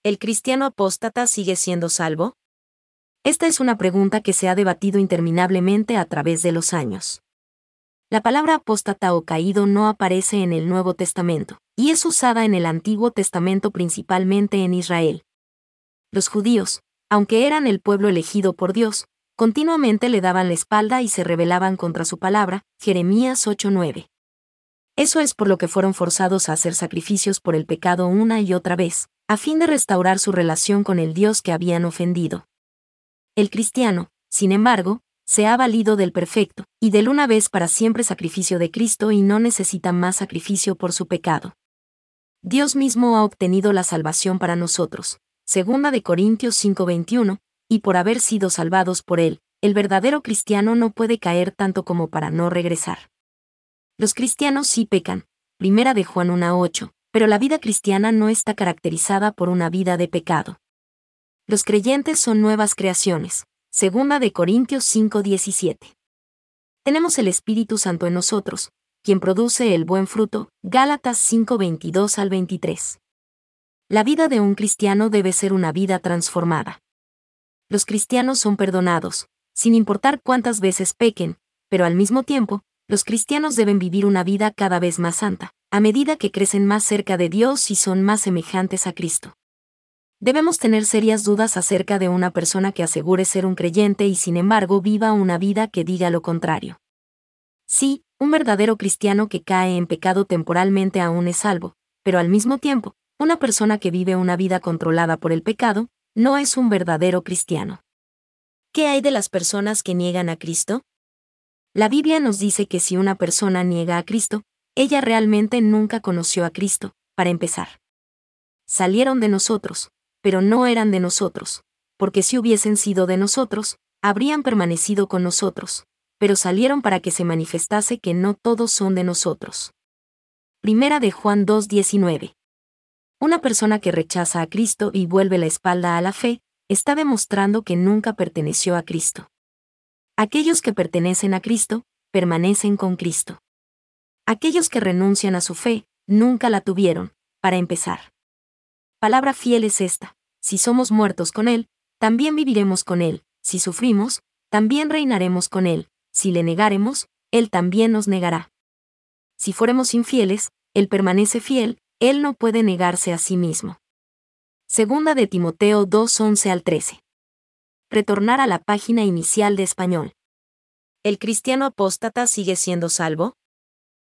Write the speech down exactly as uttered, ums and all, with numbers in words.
¿El cristiano apóstata sigue siendo salvo? Esta es una pregunta que se ha debatido interminablemente a través de los años. La palabra apóstata o caído no aparece en el Nuevo Testamento, y es usada en el Antiguo Testamento principalmente en Israel. Los judíos, aunque eran el pueblo elegido por Dios, continuamente le daban la espalda y se rebelaban contra su palabra, Jeremías ocho nueve. Eso es por lo que fueron forzados a hacer sacrificios por el pecado una y otra vez, a fin de restaurar su relación con el Dios que habían ofendido. El cristiano, sin embargo, se ha valido del perfecto y del una vez para siempre sacrificio de Cristo y no necesita más sacrificio por su pecado. Dios mismo ha obtenido la salvación para nosotros, segunda de Corintios cinco veintiuno, y por haber sido salvados por Él, el verdadero cristiano no puede caer tanto como para no regresar. Los cristianos sí pecan, primera de Juan uno ocho, pero la vida cristiana no está caracterizada por una vida de pecado. Los creyentes son nuevas creaciones, segunda de Corintios cinco diecisiete. Tenemos el Espíritu Santo en nosotros, quien produce el buen fruto, Gálatas cinco veintidós al veintitrés. La vida de un cristiano debe ser una vida transformada. Los cristianos son perdonados, sin importar cuántas veces pequen, pero al mismo tiempo, los cristianos deben vivir una vida cada vez más santa, a medida que crecen más cerca de Dios y son más semejantes a Cristo. Debemos tener serias dudas acerca de una persona que asegure ser un creyente y sin embargo viva una vida que diga lo contrario. Sí, un verdadero cristiano que cae en pecado temporalmente aún es salvo, pero al mismo tiempo, una persona que vive una vida controlada por el pecado, no es un verdadero cristiano. ¿Qué hay de las personas que niegan a Cristo? La Biblia nos dice que si una persona niega a Cristo, ella realmente nunca conoció a Cristo, para empezar. Salieron de nosotros, pero no eran de nosotros, porque si hubiesen sido de nosotros, habrían permanecido con nosotros, pero salieron para que se manifestase que no todos son de nosotros. Primera de Juan dos diecinueve. Una persona que rechaza a Cristo y vuelve la espalda a la fe, está demostrando que nunca perteneció a Cristo. Aquellos que pertenecen a Cristo, permanecen con Cristo. Aquellos que renuncian a su fe, nunca la tuvieron, para empezar. Palabra fiel es esta: si somos muertos con Él, también viviremos con Él; si sufrimos, también reinaremos con Él; si le negaremos, Él también nos negará. Si fuéramos infieles, Él permanece fiel, Él no puede negarse a sí mismo. Segunda de Timoteo dos once al trece. Retornar a la página inicial de español. ¿El cristiano apóstata sigue siendo salvo?